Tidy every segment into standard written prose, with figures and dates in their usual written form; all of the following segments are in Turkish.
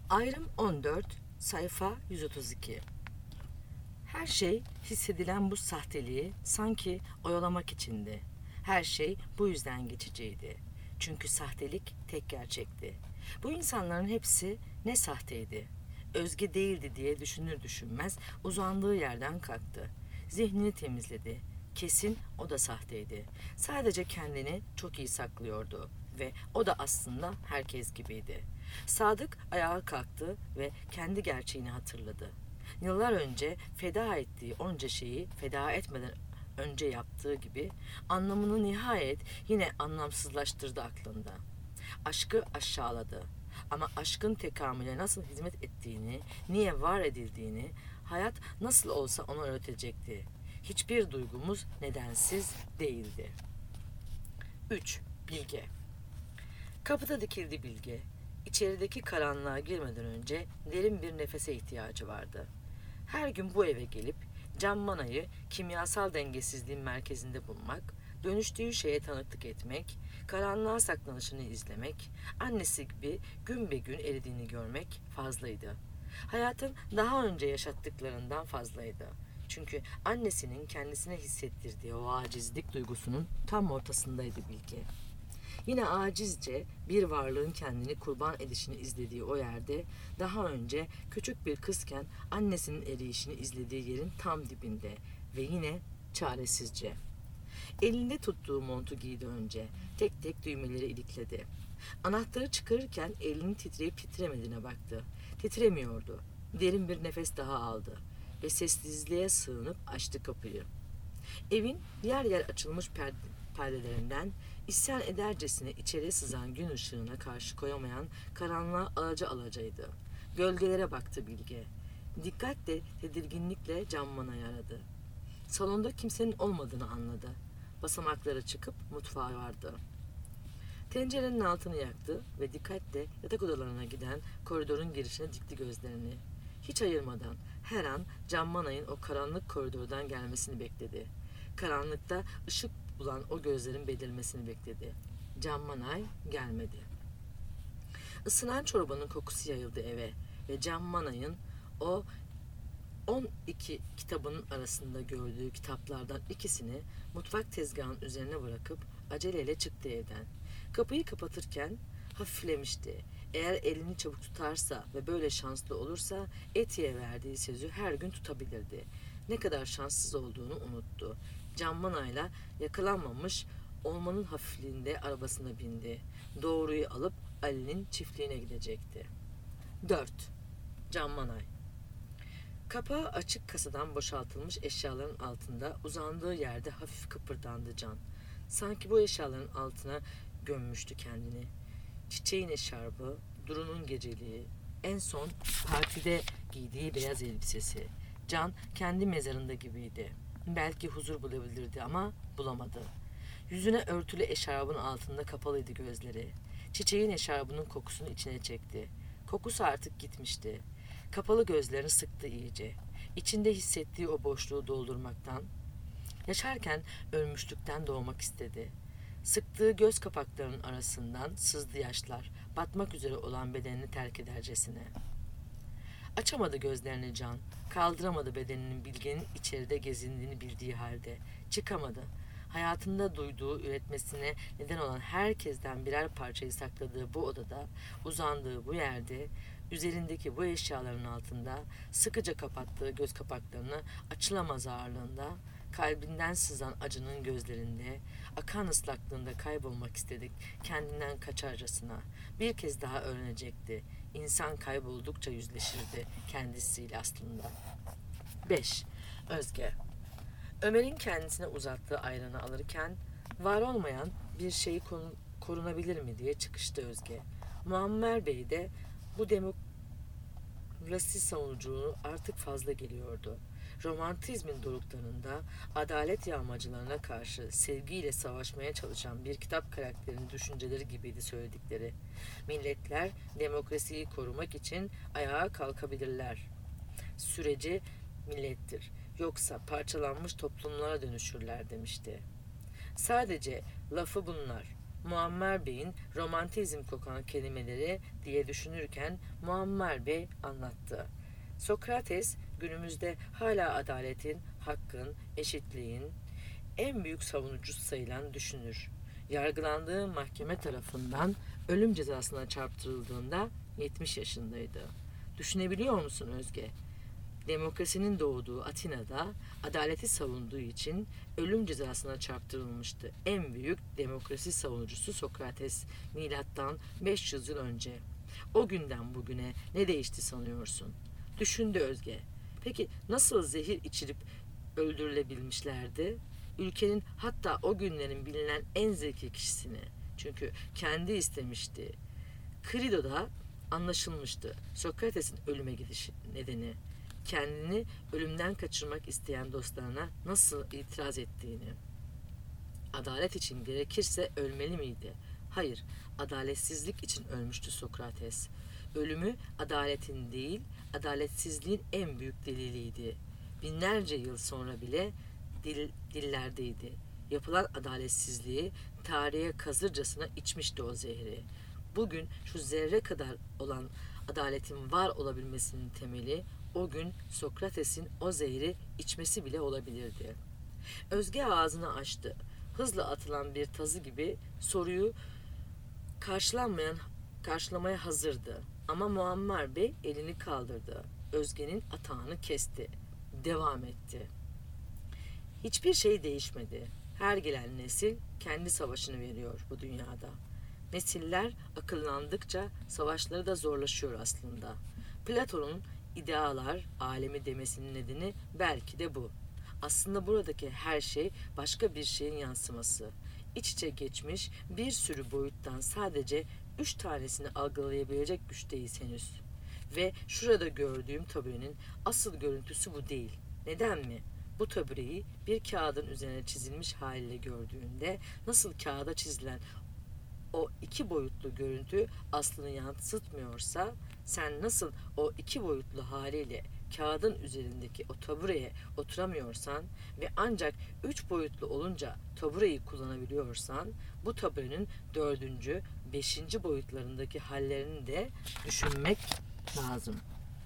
Ayrım 14, sayfa 132. Her şey hissedilen bu sahteliği sanki oyalamak içindi. Her şey bu yüzden geçiciydi. Çünkü sahtelik tek gerçekti. Bu insanların hepsi ne sahteydi? Özge değildi diye düşünür düşünmez uzandığı yerden kalktı. Zihnini temizledi. Kesin o da sahteydi. Sadece kendini çok iyi saklıyordu ve o da aslında herkes gibiydi. Sadık ayağa kalktı ve kendi gerçeğini hatırladı. Yıllar önce feda ettiği onca şeyi feda etmeden önce yaptığı gibi anlamını nihayet yine anlamsızlaştırdı aklında. Aşkı aşağıladı. Ama aşkın tekamüle nasıl hizmet ettiğini, niye var edildiğini, hayat nasıl olsa ona öğretecekti. Hiçbir duygumuz nedensiz değildi. 3. Bilge. Kapıda dikildi Bilge. İçerideki karanlığa girmeden önce derin bir nefese ihtiyacı vardı. Her gün bu eve gelip Can Manay'ı kimyasal dengesizliğin merkezinde bulmak, dönüştüğü şeye tanıklık etmek, karanlığa saklanışını izlemek, annesi gibi gün be gün eridiğini görmek fazlaydı. Hayatın daha önce yaşattıklarından fazlaydı. Çünkü annesinin kendisine hissettirdiği o acizlik duygusunun tam ortasındaydı Bilge. Yine acizce bir varlığın kendini kurban edişini izlediği o yerde daha önce küçük bir kızken annesinin eriyişini izlediği yerin tam dibinde ve yine çaresizce. Elinde tuttuğu montu giydi önce. Tek tek düğmeleri ilikledi. Anahtarı çıkarırken elinin titreyip titremediğine baktı. Titremiyordu. Derin bir nefes daha aldı ve sessizliğe sığınıp açtı kapıyı. Evin yer yer açılmış perdelerinden isyan edercesine içeri sızan gün ışığına karşı koyamayan karanlığa alacaydı. Gölgelere baktı Bilge. Dikkatle, tedirginlikle Can Manay'ı aradı. Salonda kimsenin olmadığını anladı. Basamaklara çıkıp mutfağa vardı. Tencerenin altını yaktı ve dikkatle yatak odalarına giden koridorun girişine dikti gözlerini. Hiç ayırmadan her an Can Manay'ın o karanlık koridordan gelmesini bekledi. Karanlıkta ışık bulan o gözlerin belirmesini bekledi. Can Manay gelmedi. Isınan çorbanın kokusu yayıldı eve ve Can Manay'ın o 12 kitabının arasında gördüğü kitaplardan ikisini mutfak tezgahının üzerine bırakıp aceleyle çıktı evden. Kapıyı kapatırken hafiflemişti. Eğer elini çabuk tutarsa ve böyle şanslı olursa Eti'ye verdiği sözü her gün tutabilirdi. Ne kadar şanssız olduğunu unuttu. Can Manay'la yakalanmamış olmanın hafifliğinde arabasına bindi. Doğruyu alıp Ali'nin çiftliğine gidecekti. 4. Can Manay. Kapağı açık kasadan boşaltılmış eşyaların altında uzandığı yerde hafif kıpırdandı Can. Sanki bu eşyaların altına gömmüştü kendini. Çiçeğin eşarbı, Duru'nun geceliği, en son partide giydiği beyaz elbisesi. Can kendi mezarında gibiydi. Belki huzur bulabilirdi ama bulamadı. Yüzüne örtülü eşarbın altında kapalıydı gözleri. Çiçeğin eşarbının kokusunu içine çekti. Kokusu artık gitmişti. Kapalı gözlerini sıktı iyice. İçinde hissettiği o boşluğu doldurmaktan, yaşarken ölmüşlükten doğmak istedi. Sıktığı göz kapaklarının arasından sızdı yaşlar, batmak üzere olan bedenini terk edercesine. Açamadı gözlerini Can, kaldıramadı bedeninin Bilge'nin içeride gezindiğini bildiği halde. Çıkamadı. Hayatında duyduğu, üretmesine neden olan herkesten birer parçayı sakladığı bu odada, uzandığı bu yerde, üzerindeki bu eşyaların altında, sıkıca kapattığı göz kapaklarını açılamaz ağırlığında, kalbinden sızan acının gözlerinde, akan ıslaklığında kaybolmak istedik kendinden kaçarcasına. Bir kez daha öğrenecekti. İnsan kayboldukça yüzleşirdi kendisiyle aslında. 5. Özge. Ömer'in kendisine uzattığı ayranı alırken var olmayan bir şey korunabilir mi diye çıkıştı Özge. Muammer Bey de bu demokrasi savunuculuğu artık fazla geliyordu. Romantizmin doruklarında adalet yağmacılarına karşı sevgiyle savaşmaya çalışan bir kitap karakterinin düşünceleri gibiydi söyledikleri. Milletler demokrasiyi korumak için ayağa kalkabilirler. Süreci millettir. Yoksa parçalanmış toplumlara dönüşürler demişti. Sadece lafı bunlar. Muammer Bey'in romantizm kokan kelimeleri diye düşünürken Muammer Bey anlattı. Sokrates günümüzde hala adaletin, hakkın, eşitliğin en büyük savunucusu sayılan düşünür. Yargılandığı mahkeme tarafından ölüm cezasına çarptırıldığında 70 yaşındaydı. Düşünebiliyor musun Özge? Demokrasinin doğduğu Atina'da adaleti savunduğu için ölüm cezasına çarptırılmıştı. En büyük demokrasi savunucusu Sokrates, milattan 500 yıl önce. O günden bugüne ne değişti sanıyorsun? Düşündü Özge. Peki nasıl zehir içirip öldürülebilmişlerdi? Ülkenin, hatta o günlerin bilinen en zeki kişisini. Çünkü kendi istemişti. Krido'da anlaşılmıştı Sokrates'in ölüme gidişi nedeni. Kendini ölümden kaçırmak isteyen dostlarına nasıl itiraz ettiğini. Adalet için gerekirse ölmeli miydi? Hayır, adaletsizlik için ölmüştü Sokrates. Ölümü adaletin değil, adaletsizliğin en büyük deliliydi. Binlerce yıl sonra bile dillerdeydi. Yapılan adaletsizliği tarihe kazırcasına içmişti o zehri. Bugün şu zerre kadar olan adaletin var olabilmesinin temeli o gün Sokrates'in o zehri içmesi bile olabilirdi. Özge ağzını açtı. Hızla atılan bir tazı gibi soruyu karşılamaya hazırdı. Ama Muammer Bey elini kaldırdı. Özge'nin atağını kesti. Devam etti. Hiçbir şey değişmedi. Her gelen nesil kendi savaşını veriyor bu dünyada. Nesiller akıllandıkça savaşları da zorlaşıyor aslında. Platon'un idealar alemi demesinin nedeni belki de bu. Aslında buradaki her şey başka bir şeyin yansıması. İç içe geçmiş bir sürü boyuttan sadece 3 tanesini algılayabilecek güçteyiz henüz. Ve şurada gördüğüm taburenin asıl görüntüsü bu değil. Neden mi? Bu tabureyi bir kağıdın üzerine çizilmiş haliyle gördüğünde nasıl kağıda çizilen o iki boyutlu görüntü aslını yansıtmıyorsa, sen nasıl o iki boyutlu haliyle kağıdın üzerindeki o tabureye oturamıyorsan ve ancak 3 boyutlu olunca tabureyi kullanabiliyorsan, bu taburenin 4. 5. boyutlarındaki hallerini de düşünmek lazım.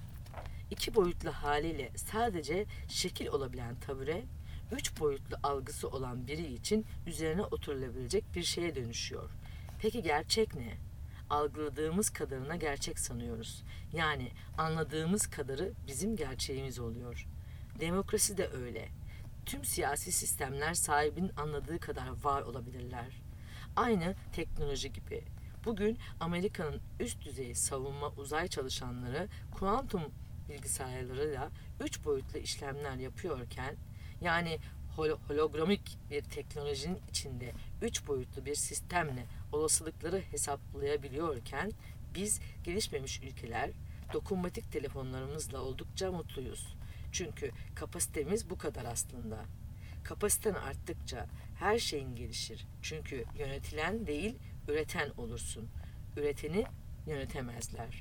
2 boyutlu haliyle sadece şekil olabilen tabure, 3 boyutlu algısı olan biri için üzerine oturulabilecek bir şeye dönüşüyor. Peki gerçek ne? Algıladığımız kadarına gerçek sanıyoruz. Yani anladığımız kadarı bizim gerçeğimiz oluyor. Demokrasi de öyle. Tüm siyasi sistemler sahibinin anladığı kadar var olabilirler. Aynı teknoloji gibi. Bugün Amerika'nın üst düzey savunma uzay çalışanları kuantum bilgisayarlarıyla 3 boyutlu işlemler yapıyorken, yani hologramik bir teknolojinin içinde 3 boyutlu bir sistemle olasılıkları hesaplayabiliyorken, biz gelişmemiş ülkeler dokunmatik telefonlarımızla oldukça mutluyuz. Çünkü kapasitemiz bu kadar aslında. Kapasiten arttıkça her şeyin gelişir. Çünkü yönetilen değil, üreten olursun. Üreteni yönetemezler.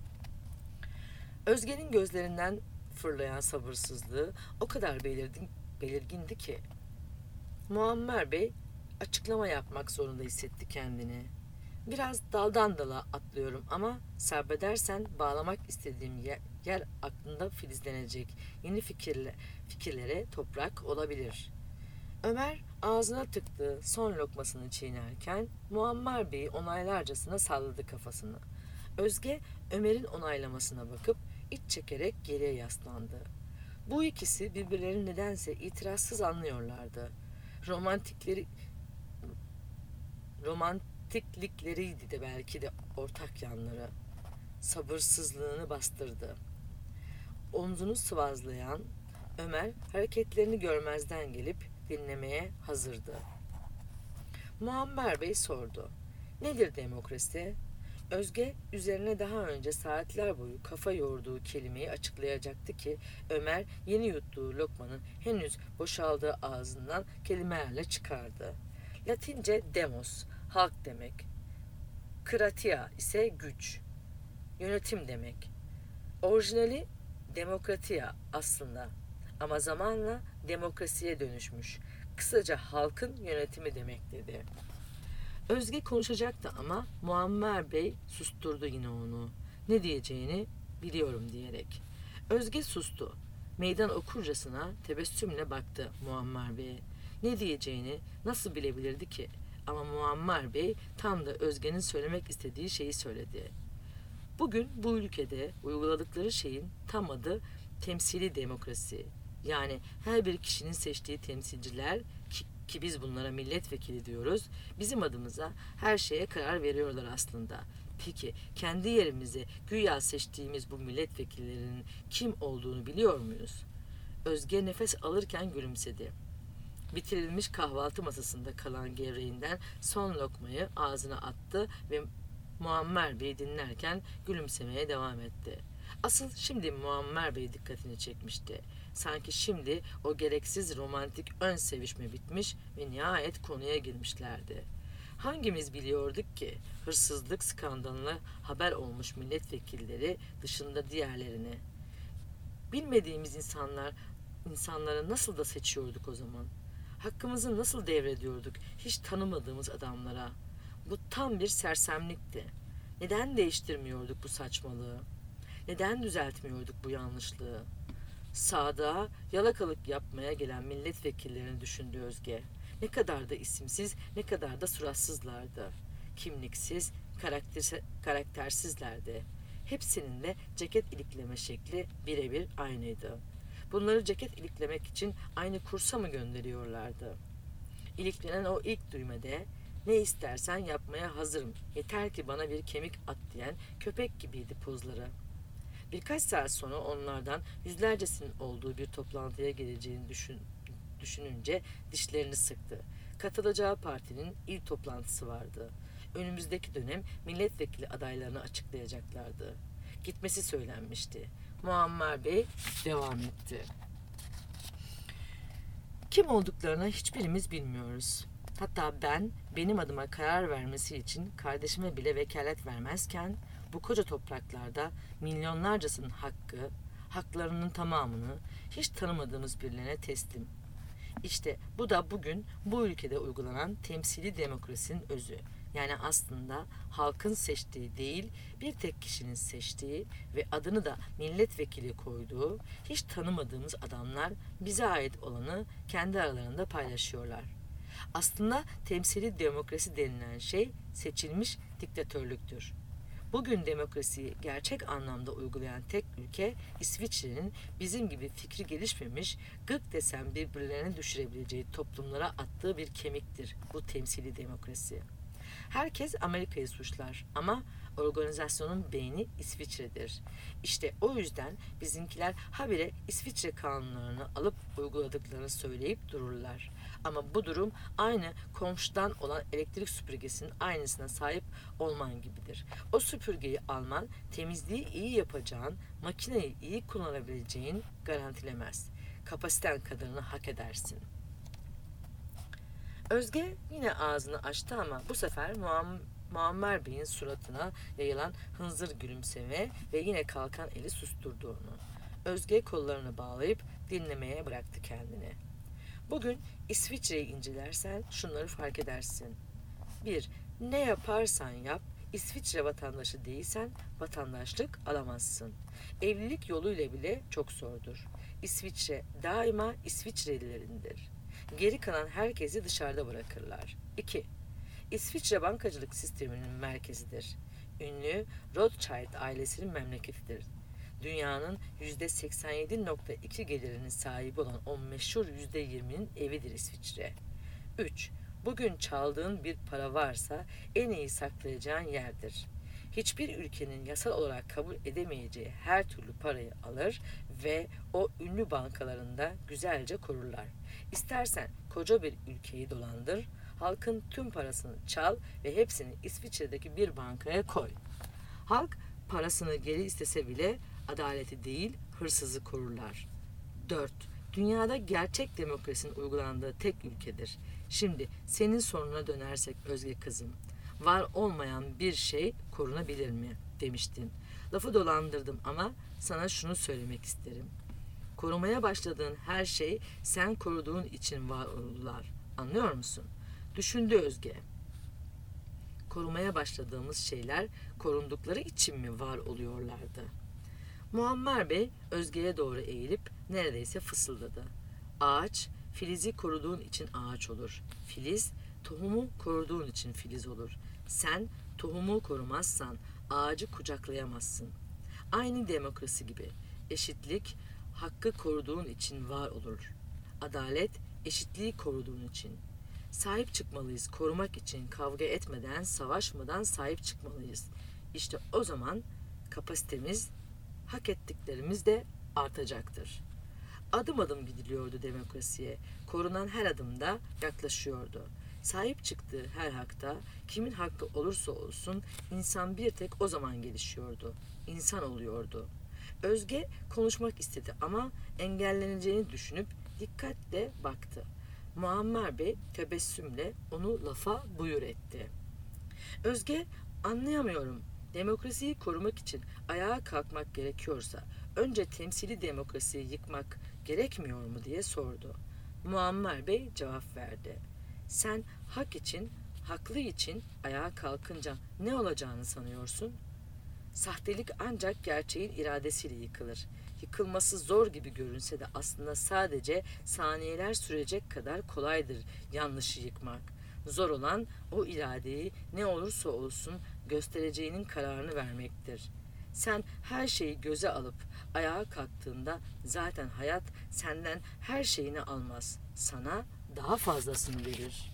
Özge'nin gözlerinden fırlayan sabırsızlığı o kadar belirgindi ki Muammer Bey açıklama yapmak zorunda hissetti kendini. Biraz daldan dala atlıyorum ama sabredersen bağlamak istediğim yer aklında filizlenecek yeni fikirlere toprak olabilir. Ömer ağzına tıktığı son lokmasını çiğnerken Muammer Bey onaylarcasına salladı kafasını. Özge Ömer'in onaylamasına bakıp iç çekerek geriye yaslandı. Bu ikisi birbirlerini nedense itirazsız anlıyorlardı. Romantiklikleriydi de belki de ortak yanları. Sabırsızlığını bastırdı. Omzunu sıvazlayan Ömer hareketlerini görmezden gelip dinlemeye hazırdı. Muammer Bey sordu. Nedir demokrasi? Özge üzerine daha önce saatler boyu kafa yorduğu kelimeyi açıklayacaktı ki Ömer yeni yuttuğu lokmanın henüz boşaldığı ağzından kelimelerle çıkardı. Latince demos, halk demek. Kratia ise güç, yönetim demek. Orijinali demokratia aslında ama zamanla demokrasiye dönüşmüş. Kısaca halkın yönetimi demek dedi. Özge konuşacaktı ama Muammer Bey susturdu yine onu. Ne diyeceğini biliyorum diyerek. Özge sustu. Meydan okurcasına tebessümle baktı Muammer Bey'e. Ne diyeceğini nasıl bilebilirdi ki? Ama Muammer Bey tam da Özge'nin söylemek istediği şeyi söyledi. Bugün bu ülkede uyguladıkları şeyin tam adı temsili demokrasi. Yani her bir kişinin seçtiği temsilciler ki biz bunlara milletvekili diyoruz, bizim adımıza her şeye karar veriyorlar aslında. Peki kendi yerimize güya seçtiğimiz bu milletvekillerinin kim olduğunu biliyor muyuz? Özge nefes alırken gülümsedi. Bitirilmiş kahvaltı masasında kalan gevreğinden son lokmayı ağzına attı ve Muammer Bey dinlerken gülümsemeye devam etti. Asıl şimdi Muammer Bey dikkatini çekmişti. Sanki şimdi o gereksiz romantik ön sevişme bitmiş ve nihayet konuya girmişlerdi. Hangimiz biliyorduk ki hırsızlık skandalına haber olmuş milletvekilleri dışında diğerlerini? Bilmediğimiz insanları nasıl da seçiyorduk o zaman? Hakkımızı nasıl devrediyorduk hiç tanımadığımız adamlara? Bu tam bir sersemlikti. Neden değiştirmiyorduk bu saçmalığı? Neden düzeltmiyorduk bu yanlışlığı? Sağda yalakalık yapmaya gelen milletvekillerini düşündü Özge. Ne kadar da isimsiz, ne kadar da suratsızlardı. Kimliksiz, karaktersizlerdi. Hepsinin de ceket ilikleme şekli birebir aynıydı. Bunları ceket iliklemek için aynı kursa mı gönderiyorlardı? İliklenen o ilk düğmede ne istersen yapmaya hazırım, yeter ki bana bir kemik at diyen köpek gibiydi pozları. Birkaç saat sonra onlardan yüzlercesinin olduğu bir toplantıya geleceğini düşününce dişlerini sıktı. Katılacağı partinin il toplantısı vardı. Önümüzdeki dönem milletvekili adaylarını açıklayacaklardı. Gitmesi söylenmişti. Muammer Bey devam etti. Kim olduklarını hiçbirimiz bilmiyoruz. Hatta ben benim adıma karar vermesi için kardeşime bile vekalet vermezken bu koca topraklarda milyonlarcasının haklarının tamamını hiç tanımadığımız birilerine teslim. İşte bu da bugün bu ülkede uygulanan temsili demokrasinin özü. Yani aslında halkın seçtiği değil, bir tek kişinin seçtiği ve adını da milletvekili koyduğu hiç tanımadığımız adamlar bize ait olanı kendi aralarında paylaşıyorlar. Aslında temsili demokrasi denilen şey seçilmiş diktatörlüktür. Bugün demokrasiyi gerçek anlamda uygulayan tek ülke İsviçre'nin bizim gibi fikri gelişmemiş, gık desem birbirlerine düşürebileceği toplumlara attığı bir kemiktir bu temsili demokrasi. Herkes Amerika'yı suçlar ama organizasyonun beyni İsviçre'dir. İşte o yüzden bizimkiler habire İsviçre kanunlarını alıp uyguladıklarını söyleyip dururlar. Ama bu durum aynı komşudan olan elektrik süpürgesinin aynısına sahip olman gibidir. O süpürgeyi alman temizliği iyi yapacağın, makineyi iyi kullanabileceğin garantilemez. Kapasiten kadarını hak edersin. Özge yine ağzını açtı ama bu sefer Muammer Bey'in suratına yayılan hınzır gülümseme ve yine kalkan eli susturdu onu. Özge kollarını bağlayıp dinlemeye bıraktı kendini. Bugün İsviçre'yi incelersen şunları fark edersin. 1. Ne yaparsan yap, İsviçre vatandaşı değilsen vatandaşlık alamazsın. Evlilik yoluyla bile çok zordur. İsviçre daima İsviçrelilerindir. Geri kalan herkesi dışarıda bırakırlar. 2. İsviçre bankacılık sisteminin merkezidir. Ünlü Rothschild ailesinin memleketidir. Dünyanın %87.2 gelirinin sahibi olan o meşhur %20'nin evidir İsviçre. 3. Bugün çaldığın bir para varsa en iyi saklayacağın yerdir. Hiçbir ülkenin yasal olarak kabul edemeyeceği her türlü parayı alır ve o ünlü bankalarında güzelce korurlar. İstersen koca bir ülkeyi dolandır, halkın tüm parasını çal ve hepsini İsviçre'deki bir bankaya koy. Halk parasını geri istese bile adaleti değil hırsızı korurlar. 4. Dünyada gerçek demokrasinin uygulandığı tek ülkedir. Şimdi senin sorununa dönersek Özge kızım. Var olmayan bir şey korunabilir mi demiştin. Lafı dolandırdım ama sana şunu söylemek isterim. Korumaya başladığın her şey sen koruduğun için var olurlar. Anlıyor musun? Düşündü Özge. korumaya başladığımız şeyler korundukları için mi var oluyorlardı? Muammer Bey Özge'ye doğru eğilip neredeyse fısıldadı. Ağaç, filizi koruduğun için ağaç olur. Filiz, tohumu koruduğun için filiz olur. Sen tohumu korumazsan ağacı kucaklayamazsın. Aynı demokrasi gibi. Eşitlik, hakkı koruduğun için var olur. Adalet, eşitliği koruduğun için. Sahip çıkmalıyız, korumak için kavga etmeden, savaşmadan sahip çıkmalıyız. İşte o zaman kapasitemiz, hak ettiklerimiz de artacaktır. Adım adım gidiliyordu demokrasiye. Korunan her adımda yaklaşıyordu. Sahip çıktığı her hakta, kimin hakkı olursa olsun insan bir tek o zaman gelişiyordu. İnsan oluyordu. Özge konuşmak istedi ama engelleneceğini düşünüp dikkatle baktı. Muammer Bey tebessümle onu lafa buyur etti. Özge, anlayamıyorum. Demokrasiyi korumak için ayağa kalkmak gerekiyorsa önce temsili demokrasiyi yıkmak gerekmiyor mu diye sordu. Muammer Bey cevap verdi. Sen hak için, haklı için ayağa kalkınca ne olacağını sanıyorsun? Sahtelik ancak gerçeğin iradesiyle yıkılır. Yıkılması zor gibi görünse de aslında sadece saniyeler sürecek kadar kolaydır yanlışı yıkmak. Zor olan o iradeyi ne olursa olsun göstereceğinin kararını vermektir. Sen her şeyi göze alıp ayağa kalktığında zaten hayat senden her şeyini almaz. Sana daha fazlasını verir.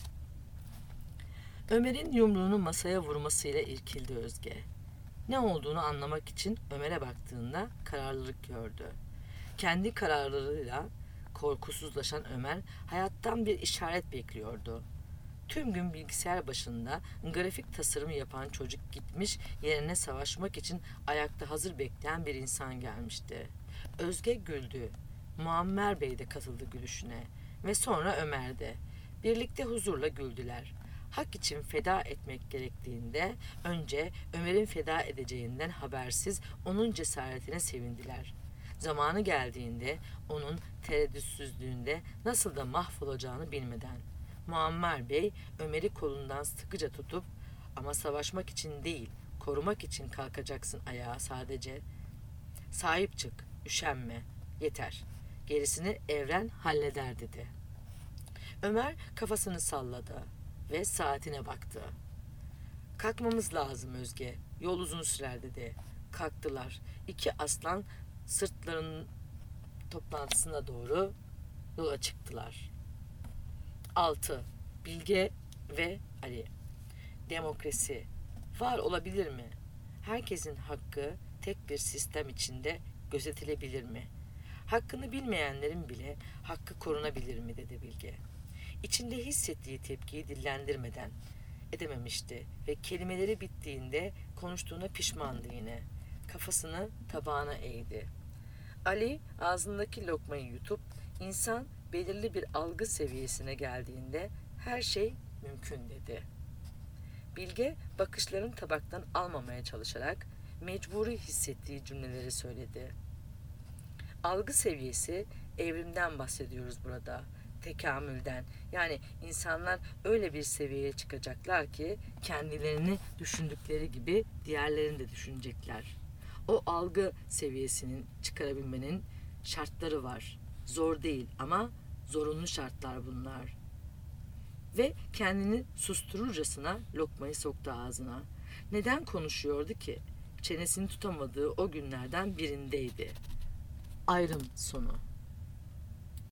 Ömer'in yumruğunu masaya vurmasıyla irkildi Özge. Ne olduğunu anlamak için Ömer'e baktığında kararlılık gördü. Kendi kararlarıyla korkusuzlaşan Ömer hayattan bir işaret bekliyordu. Tüm gün bilgisayar başında grafik tasarımı yapan çocuk gitmiş, yerine savaşmak için ayakta hazır bekleyen bir insan gelmişti. Özge güldü. Muammer Bey de katıldı gülüşüne ve sonra Ömer de. Birlikte huzurla güldüler. Hak için feda etmek gerektiğinde önce Ömer'in feda edeceğinden habersiz onun cesaretine sevindiler. Zamanı geldiğinde onun tereddütsüzlüğünde nasıl da mahvolacağını bilmeden. Muammer Bey Ömer'i kolundan sıkıca tutup ama savaşmak için değil, korumak için kalkacaksın ayağa sadece. Sahip çık, üşenme, yeter. Gerisini evren halleder dedi. Ömer kafasını salladı ve saatine baktı. Kalkmamız lazım Özge, yol uzun sürer dedi. Kalktılar. İki aslan sırtlarının toplantısına doğru yola çıktılar. 6. Bilge ve Ali. Demokrasi var olabilir mi? Herkesin hakkı tek bir sistem içinde gözetilebilir mi? Hakkını bilmeyenlerin bile hakkı korunabilir mi dedi Bilge. İçinde hissettiği tepkiyi dillendirmeden edememişti ve kelimeleri bittiğinde konuştuğuna pişmandı yine. Kafasını tabağına eğdi. Ali ağzındaki lokmayı yutup insan belirli bir algı seviyesine geldiğinde her şey mümkün dedi. Bilge bakışlarını tabaktan almamaya çalışarak mecburi hissettiği cümleleri söyledi. Algı seviyesi evrimden bahsediyoruz burada. Tekamülden. Yani insanlar öyle bir seviyeye çıkacaklar ki kendilerini düşündükleri gibi diğerlerini de düşünecekler. O algı seviyesinin çıkarabilmenin şartları var. Zor değil ama zorunlu şartlar bunlar. Ve kendini sustururcasına lokmayı soktu ağzına. Neden konuşuyordu ki? Çenesini tutamadığı o günlerden birindeydi. Ayrım sonu.